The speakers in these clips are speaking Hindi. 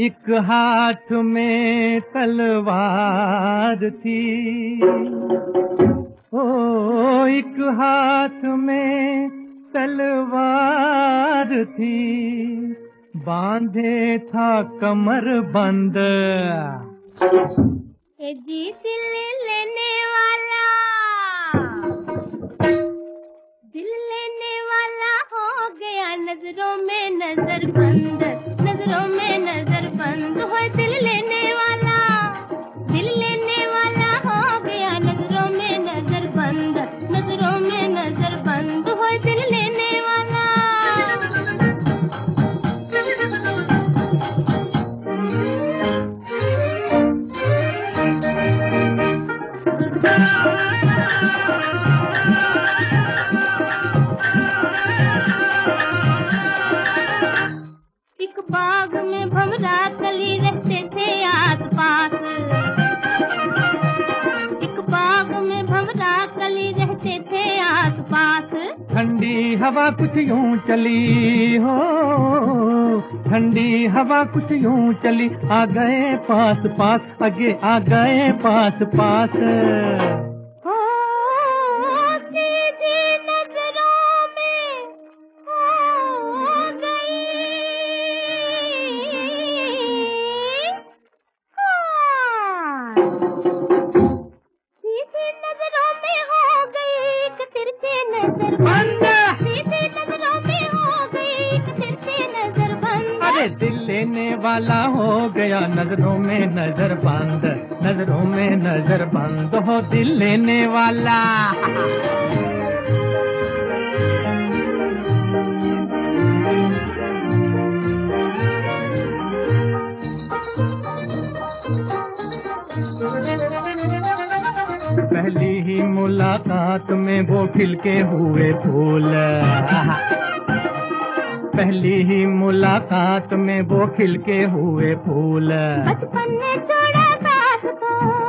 एक हाथ में तलवार थी, ओ एक हाथ में तलवार थी, बांधे था कमर बंद। जी दिल लेने वाला, दिल लेने वाला हो गया नजरों में नजर बंद, नजरों में नजर बंद हो। दिल लेने वाला, दिल लेने वाला हो गया नजरों में नजर बंद, नजरों में नजर बंद हो। दिल लेने वाला एक बाग में भंवरा कली रहते थे आस पास, एक बाग में भंवरा कली रहते थे आस पास। ठंडी हवा कुछ यूं चली हो, ठंडी हवा कुछ यूं चली, आ गए पास पास, आगे आ गए पास पास। दिल लेने वाला हो गया नजरों में नजर बंद, नजरों में नजर बंद हो दिल लेने वाला। पहली ही मुलाकात में वो खिलके हुए फूल, पहली ही मुलाकात में वो खिलके हुए फूल। बचपन में छोड़ा साथ तो,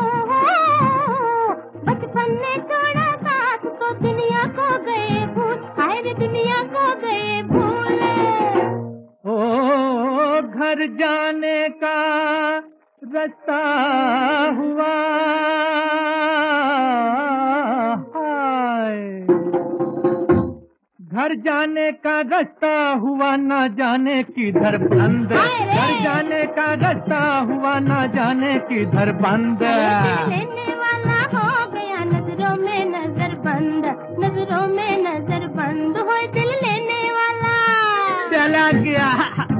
बचपन में छोड़ा साथ तो दुनिया को गए भूल, हाय रे दुनिया को गए भूल। ओ घर जाने का रास्ता हुआ, घर जाने का रास्ता हुआ ना जाने किधर बंद, घर जाने का रास्ता हुआ ना जाने किधर बंद। लेने वाला हो गया नजरों में नजर बंद, नजरों में नजर बंद हो। दिल लेने वाला चला गया।